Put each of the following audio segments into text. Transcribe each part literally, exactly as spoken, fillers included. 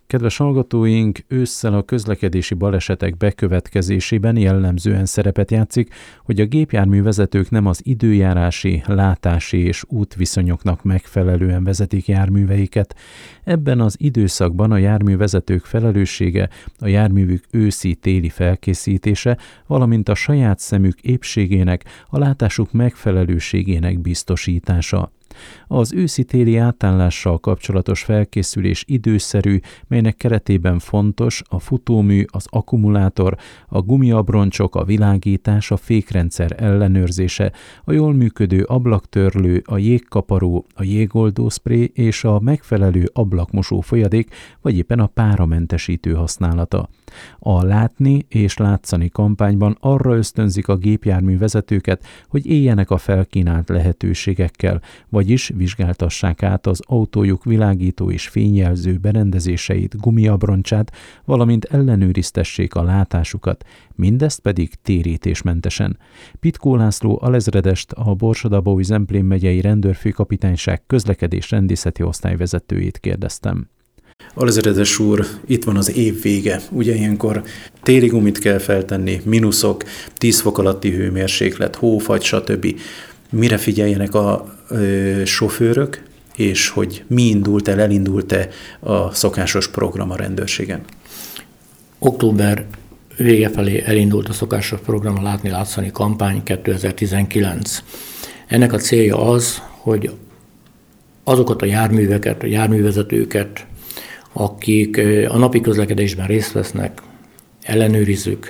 Kedves hallgatóink, ősszel a közlekedési balesetek bekövetkezésében jellemzően szerepet játszik, hogy a gépjárművezetők nem az időjárási, látási és útviszonyoknak megfelelően vezetik járműveiket. Ebben az időszakban a járművezetők felelőssége a járművük őszi-téli felkészítése, valamint a saját szemük épségének, a látásuk megfelelőségének biztosítása. Az őszi-téli átállással kapcsolatos felkészülés időszerű, melynek keretében fontos a futómű, az akkumulátor, a gumiabroncsok, a világítás, a fékrendszer ellenőrzése, a jól működő ablaktörlő, a jégkaparó, a jégoldószpré és a megfelelő ablakmosó folyadék, vagy éppen a páramentesítő használata. A Látni és Látszani kampányban arra ösztönzik a gépjárművezetőket, hogy éljenek a felkínált lehetőségekkel, vagyis vizsgáltassák át az autójuk világító és fényjelző berendezéseit, gumiabroncsát, valamint ellenőriztessék a látásukat, mindezt pedig térítésmentesen. Pitkó László alezredest, a Borsod-Abaúj-Zemplén megyei rendőrfőkapitányság közlekedés rendészeti osztályvezetőjét kérdeztem. Alezredes úr, itt van az év vége. Ugye ilyenkor téli gumit kell feltenni, mínuszok, tíz fok alatti hőmérséklet, hófagy, stb. Mire figyeljenek a ö, sofőrök, és hogy mi indult el, elindult-e a szokásos program a rendőrségen? Október vége felé elindult a szokásos program, a Látni-Látszani kampány kétezer-tizenkilenc. Ennek a célja az, hogy azokat a járműveket, a járművezetőket, akik a napi közlekedésben részt vesznek, ellenőrizzük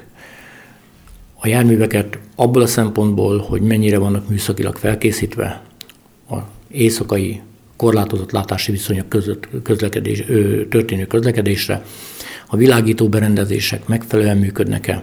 a járműveket abból a szempontból, hogy mennyire vannak műszakilag felkészítve az éjszakai korlátozott látási viszonyok között közlekedés, történő közlekedésre, a világító berendezések megfelelően működnek-e,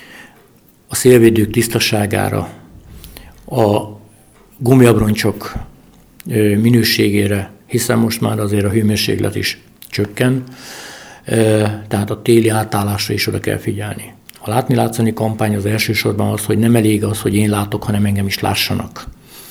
a szélvédők tisztaságára, a gumiabroncsok minőségére, hiszen most már azért a hőmérséklet is csökken, tehát a téli átállásra is oda kell figyelni. A Látni-Látszani kampány az elsősorban az, hogy nem elég az, hogy én látok, hanem engem is lássanak.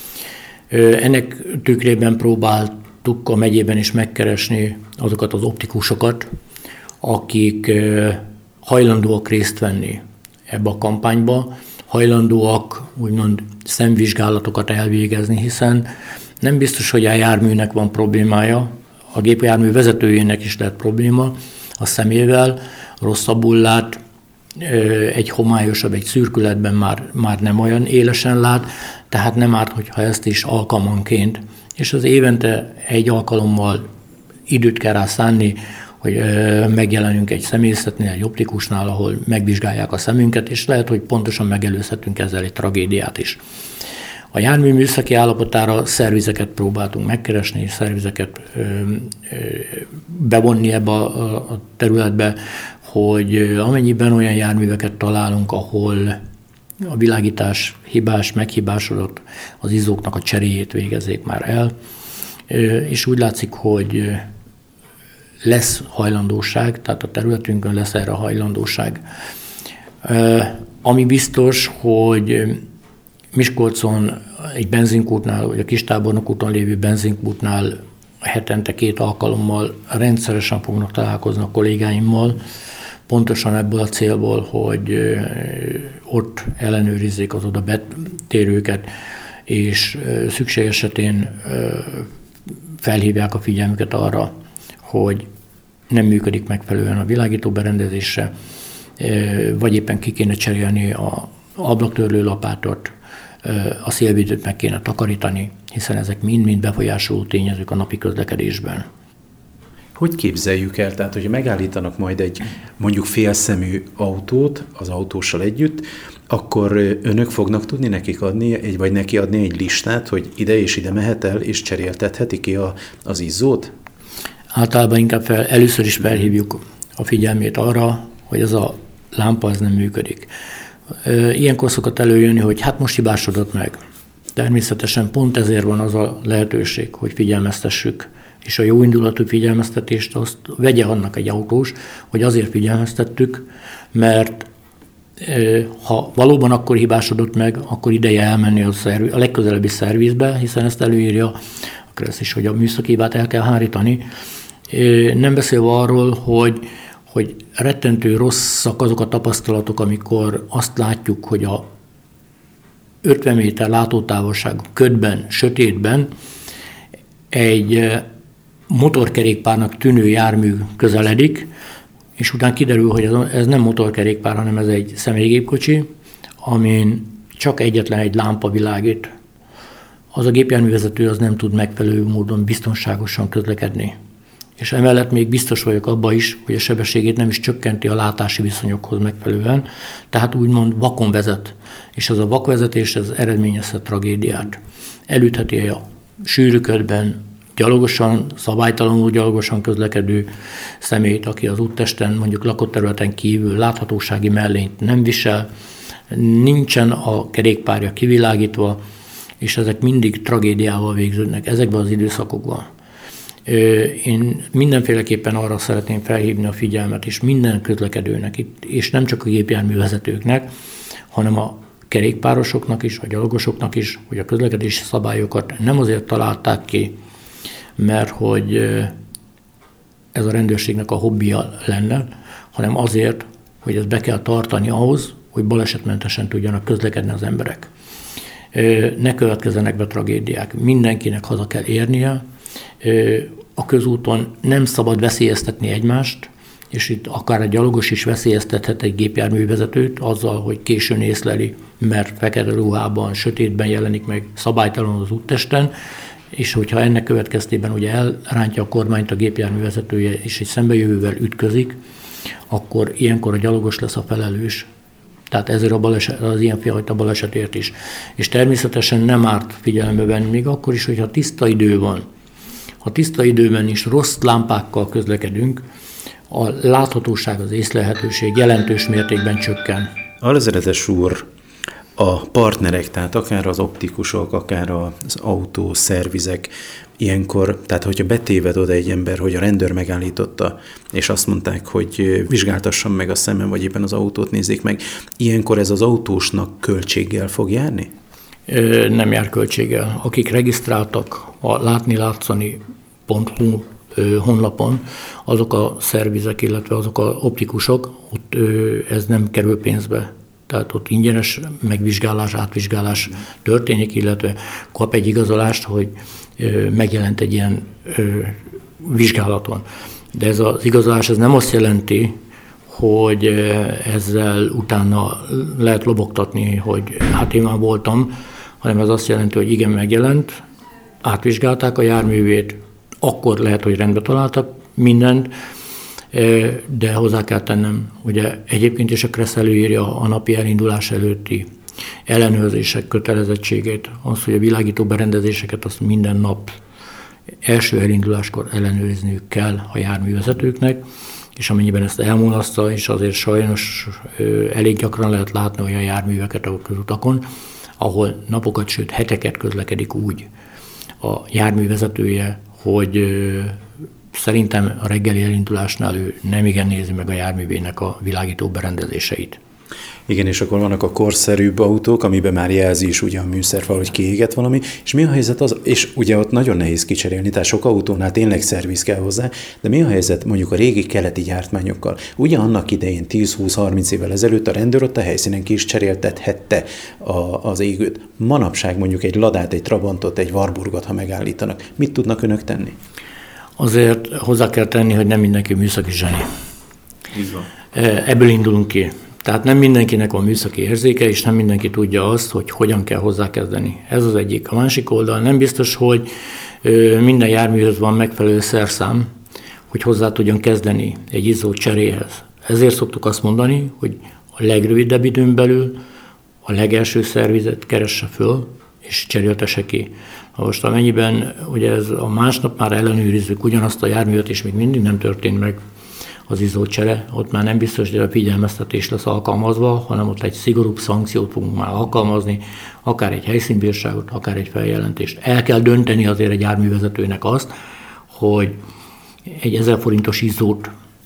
Ennek tükrében próbáltuk a megyében is megkeresni azokat az optikusokat, akik hajlandóak részt venni ebbe a kampányba, hajlandóak úgymond szemvizsgálatokat elvégezni, hiszen nem biztos, hogy a járműnek van problémája, a gépjármű vezetőjének is lehet probléma a szemével, rosszabbul lát, egy homályosabb, egy szürkületben már, már nem olyan élesen lát, tehát nem árt, hogyha ezt is alkalmanként, és az évente egy alkalommal időt kell rá szánni, hogy megjelenünk egy személyzetnél, egy optikusnál, ahol megvizsgálják a szemünket, és lehet, hogy pontosan megelőzhetünk ezzel egy tragédiát is. A jármű műszaki állapotára szervizeket próbáltunk megkeresni, szervizeket ö, ö, bevonni ebbe a, a területbe, hogy amennyiben olyan járműveket találunk, ahol a világítás hibás, meghibásodott, az izzóknak a cseréjét végezzék már el, ö, és úgy látszik, hogy lesz hajlandóság, tehát a területünkön lesz erre a hajlandóság. Ö, ami biztos, hogy Miskolcon egy benzinkútnál, vagy a Kistábornok úton lévő benzinkútnál hetente két alkalommal rendszeresen fognak találkozni a kollégáimmal, pontosan ebből a célból, hogy ott ellenőrizzék az oda betérőket, és szükség esetén felhívják a figyelmüket arra, hogy nem működik megfelelően a világító berendezése, vagy éppen ki kéne cserélni a ablaktörlő lapátort, a szélvédőt meg kéne takarítani, hiszen ezek mind-mind befolyásoló tényezők a napi közlekedésben. Hogy képzeljük el? Tehát, hogyha megállítanak majd egy mondjuk félszemű autót az autóssal együtt, akkor önök fognak tudni nekik adni, egy, vagy neki adni egy listát, hogy ide és ide mehet el, és cseréltetheti ki a, az izzót? Általában inkább fel, először is felhívjuk a figyelmét arra, hogy ez a lámpa ez nem működik. Ilyenkor szokott előjönni, hogy hát most hibásodott meg. Természetesen pont ezért van az a lehetőség, hogy figyelmeztessük, és a jó indulatú figyelmeztetést azt vegye annak egy autós, hogy azért figyelmeztettük, mert ha valóban akkor hibásodott meg, akkor ideje elmenni a, szervi, a legközelebbi szervizbe, hiszen ezt előírja a kereszt is, hogy a műszaki hibát el kell hárítani, Nem beszélve arról, hogy, hogy rettentő rosszak azok a tapasztalatok, amikor azt látjuk, hogy a ötven méter látótávolságú ködben, sötétben egy motorkerékpárnak tűnő jármű közeledik, és utána kiderül, hogy ez nem motorkerékpár, hanem ez egy személygépkocsi, amin csak egyetlen egy lámpa világít. Az a gépjárművezető az nem tud megfelelő módon biztonságosan közlekedni. És emellett még biztos vagyok abban is, hogy a sebességét nem is csökkenti a látási viszonyokhoz megfelelően, tehát úgymond vakon vezet. És az a vakvezetés ez eredményezhet tragédiát. Elütheti a sűrű körben gyalogosan, szabálytalanul gyalogosan közlekedő személyt, aki az úttesten, mondjuk lakott területen kívül láthatósági mellényt nem visel, nincsen a kerékpárja kivilágítva, és ezek mindig tragédiával végződnek ezekben az időszakokban. Én mindenféleképpen arra szeretném felhívni a figyelmet, és minden közlekedőnek, és nem csak a gépjárművezetőknek, hanem a kerékpárosoknak is, a gyalogosoknak is, hogy a közlekedési szabályokat nem azért találták ki, mert hogy ez a rendőrségnek a hobbija lenne, hanem azért, hogy ezt be kell tartani ahhoz, hogy balesetmentesen tudjanak közlekedni az emberek. Ne következzenek be tragédiák. Mindenkinek haza kell érnie. A közúton nem szabad veszélyeztetni egymást, és itt akár egy gyalogos is veszélyeztethet egy gépjárművezetőt azzal, hogy későn észleli, mert fekete ruhában, sötétben jelenik meg szabálytalanul az úttesten, és hogyha ennek következtében ugye elrántja a kormányt a gépjárművezetője, és egy szembejövővel ütközik, akkor ilyenkor a gyalogos lesz a felelős. Tehát ezért a baleset, az ilyenfajta balesetért is. És természetesen nem árt figyelembe venni, még akkor is, hogyha tiszta idő van. Ha tiszta időben is rossz lámpákkal közlekedünk, a láthatóság, az észlelhetőség jelentős mértékben csökken. Alezredes úr, a partnerek, tehát akár az optikusok, akár az autószervizek, ilyenkor, tehát hogyha betéved oda egy ember, hogy a rendőr megállította, és azt mondták, hogy vizsgáltassam meg a szemem, vagy éppen az autót nézzék meg, ilyenkor ez az autósnak költséggel fog járni? Nem jár költséggel. Akik regisztráltak a látni látszani pont hu honlapon, azok a szervizek, illetve azok a optikusok, ott ez nem kerül pénzbe. Tehát ott ingyenes megvizsgálás, átvizsgálás történik, illetve kap egy igazolást, hogy megjelent egy ilyen vizsgálaton. De ez az igazolás ez nem azt jelenti, hogy ezzel utána lehet lobogtatni, hogy hát én már voltam, hanem ez azt jelenti, hogy igen, megjelent, átvizsgálták a járművét, akkor lehet, hogy rendbe találtak mindent, de hozzá kell tennem, ugye egyébként is a KRESZ előírja a napi elindulás előtti ellenőrzések kötelezettségét, az, hogy a világító berendezéseket azt minden nap első elinduláskor ellenőrizniük kell a járművezetőknek, és amennyiben ezt elmulasztja, és azért sajnos elég gyakran lehet látni olyan járműveket a közutakon, ahol napokat, sőt heteket közlekedik úgy a járművezetője, hogy szerintem a reggeli elindulásnál ő nem igen nézi meg a járművének a világító berendezéseit. Igen, és akkor vannak a korszerűbb autók, amiben már jelzi is ugye a műszerfal, hogy kiégett valami, és mi a helyzet az, és ugye ott nagyon nehéz kicserélni, tehát sok autónál tényleg szerviz kell hozzá, de mi a helyzet mondjuk a régi keleti gyártmányokkal? Ugye annak idején tíz-húsz-harminc évvel ezelőtt a rendőr ott a helyszínen ki is cseréltethette a, az égőt. Manapság mondjuk egy Ladát, egy Trabantot, egy Warburgot, ha megállítanak, mit tudnak önök tenni? Azért hozzá kell tenni, hogy nem mindenki műszaki zseni. Így van. Ebből indulunk ki. Tehát nem mindenkinek van műszaki érzéke, és nem mindenki tudja azt, hogy hogyan kell hozzákezdeni. Ez az egyik. A másik oldal nem biztos, hogy minden járműhöz van megfelelő szerszám, hogy hozzá tudjon kezdeni egy izzó cseréhez. Ezért szoktuk azt mondani, hogy a legrövidebb időn belül a legelső szervizet keresse föl, és cseréltesse ki. Most amennyiben ugye ez a másnap már ellenőrizzük ugyanazt a járművet, és még mindig nem történt meg az izzócsere, ott már nem biztos, hogy a figyelmeztetés lesz alkalmazva, hanem ott egy szigorúbb szankciót fogunk már alkalmazni, akár egy helyszínbírságot, akár egy feljelentést. El kell dönteni azért egy járművezetőnek azt, hogy egy ezer forintos izzót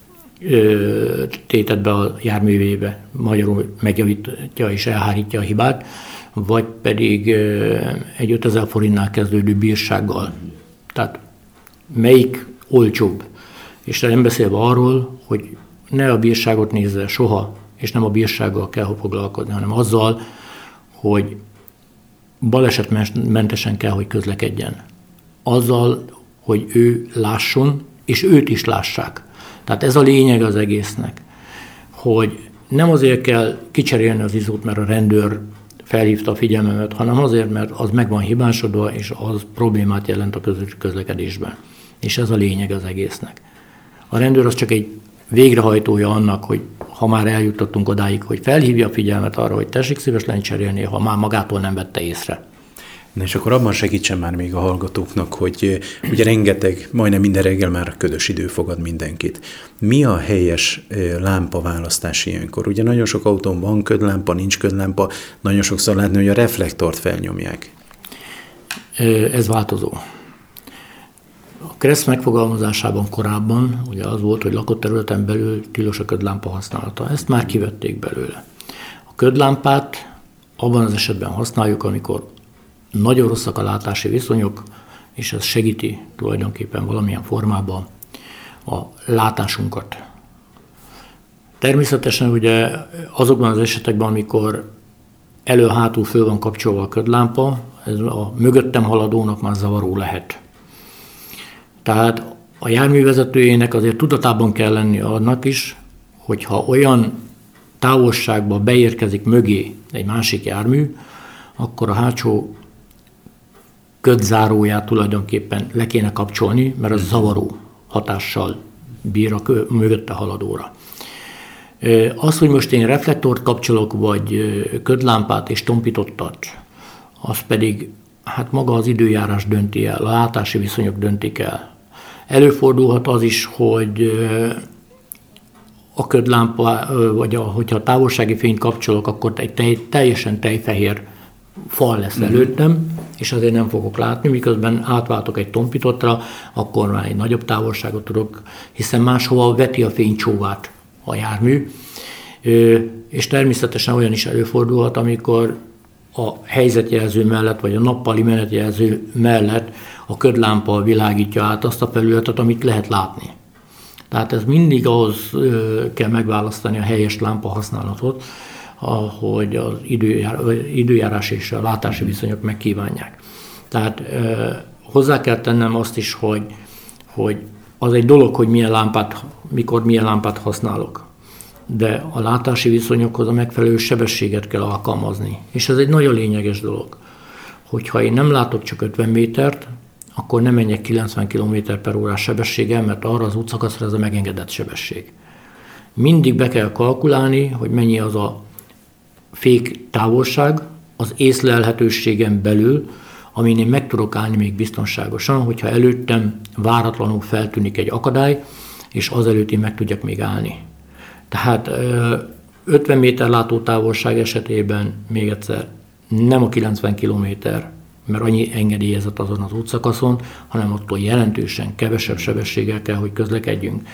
ö, tétett be a járművébe, magyarul megjavítja és elhárítja a hibát, vagy pedig ö, egy ötezer forintnál kezdődő bírsággal. Tehát melyik olcsóbb? És nem beszélve arról, hogy ne a bírságot nézze soha, és nem a bírsággal kell foglalkozni, hanem azzal, hogy balesetmentesen kell, hogy közlekedjen. Azzal, hogy ő lásson, és őt is lássák. Tehát ez a lényeg az egésznek, hogy nem azért kell kicserélni az izót, mert a rendőr felhívta a figyelmemet, hanem azért, mert az meg van hibásodva, és az problémát jelent a közlekedésben. És ez a lényeg az egésznek. A rendőr az csak egy végrehajtója annak, hogy ha már eljutottunk odáig, hogy felhívja a figyelmet arra, hogy tessék szíves lenni cserélni, ha már magától nem vette észre. Na és akkor abban segítsen már még a hallgatóknak, hogy ugye rengeteg, majdnem minden reggel már ködös idő fogad mindenkit. Mi a helyes lámpa választás ilyenkor? Ugye nagyon sok autón van ködlámpa, nincs ködlámpa, nagyon sokszor látni, hogy a reflektort felnyomják. Ez változó. A KRESZ megfogalmazásában korábban ugye az volt, hogy lakott területen belül tilos a ködlámpa használata. Ezt már kivették belőle. A ködlámpát abban az esetben használjuk, amikor nagyon rosszak a látási viszonyok, és ez segíti tulajdonképpen valamilyen formában a látásunkat. Természetesen ugye azokban az esetekben, amikor elő-hátul föl van kapcsolva a ködlámpa, ez a mögöttem haladónak már zavaró lehet. Tehát a járművezetőjének azért tudatában kell lenni annak is, hogyha olyan távolságba beérkezik mögé egy másik jármű, akkor a hátsó ködzáróját tulajdonképpen le kéne kapcsolni, mert az zavaró hatással bír a mögötte haladóra. Az, hogy most én reflektort kapcsolok, vagy ködlámpát és tompítottat, az pedig hát maga az időjárás dönti el, a látási viszonyok döntik el. Előfordulhat az is, hogy a ködlámpa, vagy a, hogyha a távolsági fényt kapcsolok, akkor egy tej, teljesen tejfehér fal lesz előttem, és azért nem fogok látni, miközben átváltok egy tompítottra, akkor már egy nagyobb távolságot tudok, hiszen máshova veti a fénycsóvát a jármű, és természetesen olyan is előfordulhat, amikor a helyzetjelző mellett, vagy a nappali menetjelző mellett a ködlámpa világítja át azt a felületet, amit lehet látni. Tehát ez mindig ahhoz kell megválasztani a helyes lámpa használatot, ahogy az időjárás és a látási viszonyok megkívánják. Tehát hozzá kell tennem azt is, hogy, hogy az egy dolog, hogy milyen lámpát, mikor milyen lámpát használok. De a látási viszonyokhoz a megfelelő sebességet kell alkalmazni. És ez egy nagyon lényeges dolog. Hogyha én nem látok csak ötven métert, akkor nem menjek kilencven kilométer per órás sebességgel, mert arra az útszakaszra ez a megengedett sebesség. Mindig be kell kalkulálni, hogy mennyi az a fék távolság az észlelhetőségen belül, amin én meg tudok állni még biztonságosan, hogyha előttem váratlanul feltűnik egy akadály, és azelőtt én meg tudjak még állni. Tehát ötven méter látótávolság esetében még egyszer nem a kilencven kilométer, mert annyi engedélyezett azon az útszakaszon, hanem attól jelentősen kevesebb sebességgel kell, hogy közlekedjünk.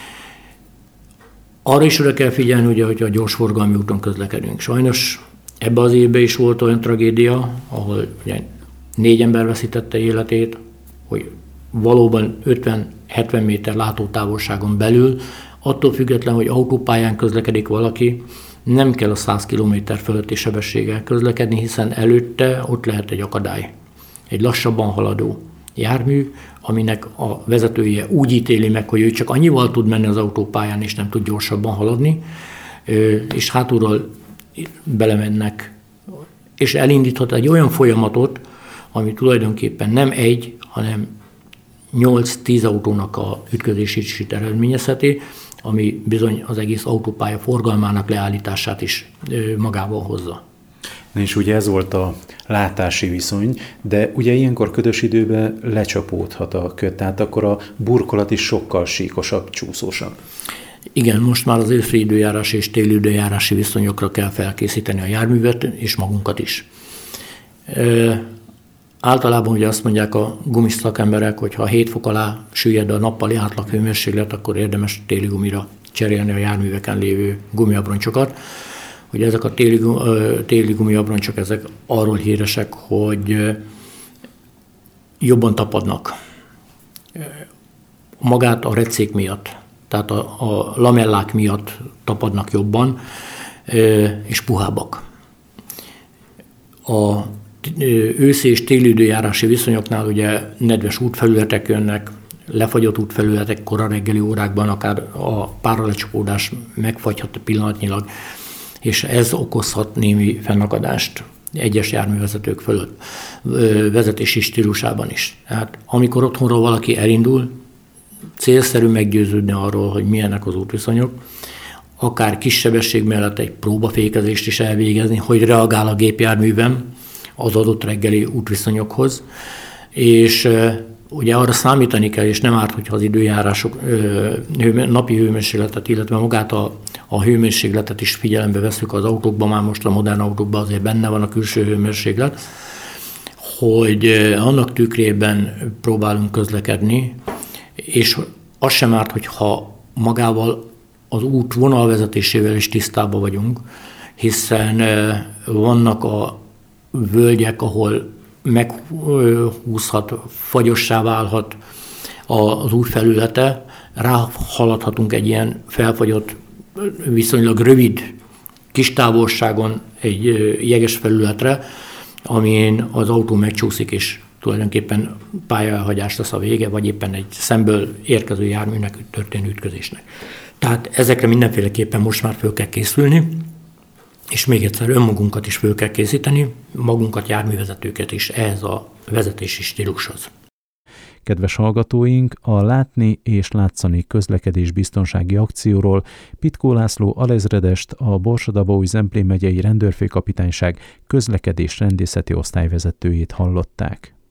Arra is oda kell figyelni, ugye, hogy a gyorsforgalmi úton közlekedünk. Sajnos ebben az évben is volt olyan tragédia, ahol ugye, négy ember veszítette életét, hogy valóban ötven-hetven méter látótávolságon belül, attól független, hogy autópályán közlekedik valaki, nem kell a száz kilométer fölötti sebességgel közlekedni, hiszen előtte ott lehet egy akadály. Egy lassabban haladó jármű, aminek a vezetője úgy ítéli meg, hogy ő csak annyival tud menni az autópályán, és nem tud gyorsabban haladni, és hátulról belemennek, és elindíthat egy olyan folyamatot, ami tulajdonképpen nem egy, hanem nyolc-tíz autónak a ütközését is eredményezheti, ami bizony az egész autópálya forgalmának leállítását is magával hozza. Na és ugye ez volt a látási viszony, de ugye ilyenkor ködös időben lecsapódhat a köd, tehát akkor a burkolat is sokkal síkosabb, csúszósabb. Igen, most már az őszi időjárás és téli időjárási viszonyokra kell felkészíteni a járművet, és magunkat is. E, általában ugye azt mondják a gumis szakemberek, hogy ha hét fok alá süllyed a nappali átlaghőmérséklet, akkor érdemes téli gumira cserélni a járműveken lévő gumiabroncsokat. Ugye ezek a téli, téli gumiabroncsok, ezek arról híresek, hogy jobban tapadnak. magát a recék miatt, tehát a, a lamellák miatt tapadnak jobban, és puhábbak. A őszi és téli időjárási viszonyoknál ugye nedves útfelületek jönnek, lefagyott útfelületek kora reggeli órákban, akár a páralecsapódás megfagyhat pillanatnyilag, és ez okozhat némi fennakadást egyes járművezetők fölött, vezetési stílusában is. Hát, amikor otthonról valaki elindul, célszerű meggyőződni arról, hogy milyenek az útviszonyok, akár kis sebesség mellett egy próbafékezést is elvégezni, hogy reagál a gépjárművem az adott reggeli útviszonyokhoz, és ugye arra számítani kell, és nem árt, hogyha az időjárások napi hőmérsékletet, illetve magát a, a hőmérsékletet is figyelembe veszük az autókban, már most a modern autókban azért benne van a külső hőmérséklet, hogy annak tükrében próbálunk közlekedni, és az sem árt, hogyha magával az út vonalvezetésével is tisztában vagyunk, hiszen vannak a völgyek, ahol meghúzhat, fagyossá válhat az út felülete, ráhaladhatunk egy ilyen felfagyott, viszonylag rövid, kis távolságon egy jeges felületre, amin az autó megcsúszik, és tulajdonképpen pályaelhagyást tesz a vége, vagy éppen egy szemből érkező járműnek történő ütközésnek. Tehát ezekre mindenféleképpen most már föl kell készülni, és még egyszer önmagunkat is föl kell készíteni, magunkat, járművezetőket is ehhez a vezetési stílushoz. Kedves hallgatóink, a Látni és Látszani közlekedésbiztonsági akcióról Pitkó László alezredest, a Borsod-Abaúj-Zemplén megyei rendőrfőkapitányság közlekedés rendészeti osztályvezetőjét hallották.